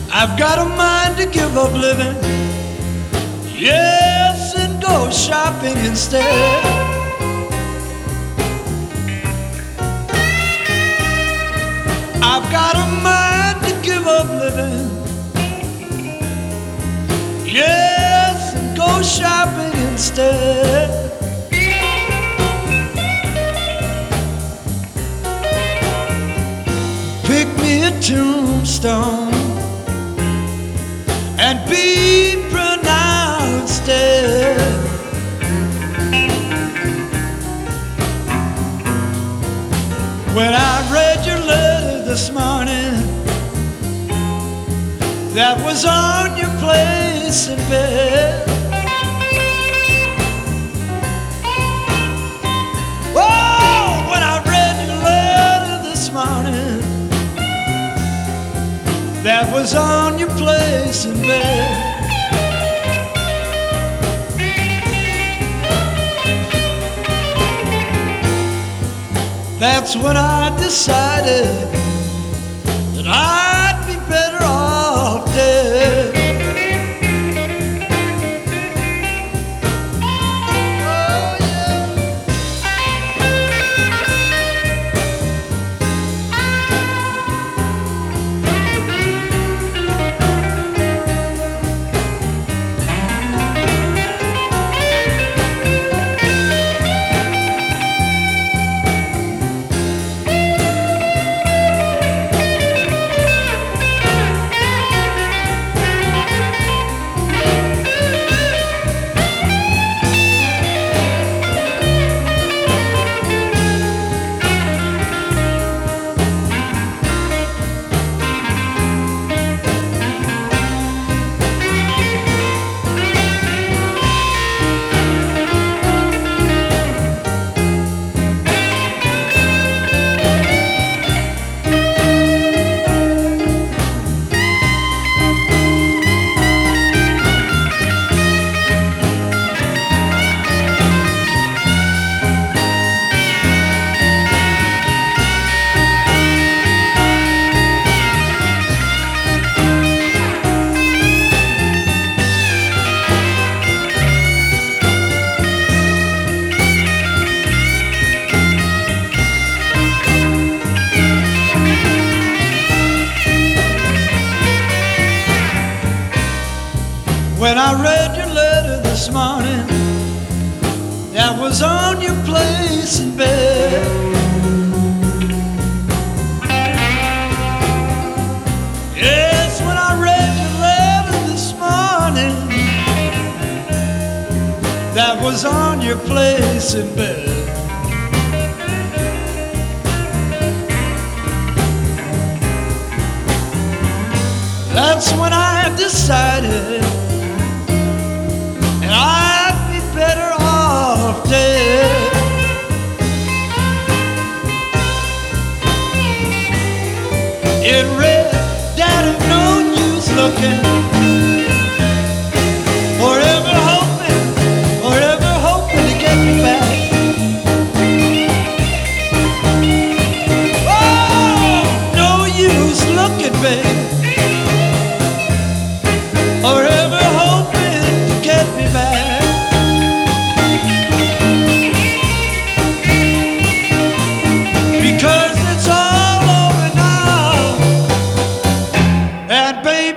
I've got a mind to give up living, yes, and go shopping instead. I've got a mind to give up living, yes, and go shopping instead. Pick me a tombstone and be pronounced dead. When I read your letter this morning, that was on your place in bed. Oh, when I read your letter this morning, that was on your place in bed. That's when I decided that I'd be better off dead. Oh, yeah. When I read your letter this morning, that was on your place in bed. Yes, when I read your letter this morning, that was on your place in bed. That's when I decided and I'd be better off dead. It read, Daddy, no use looking, forever hoping to get me back. Oh, no use looking, baby, forever hoping to get me back. Because it's all over now, and baby,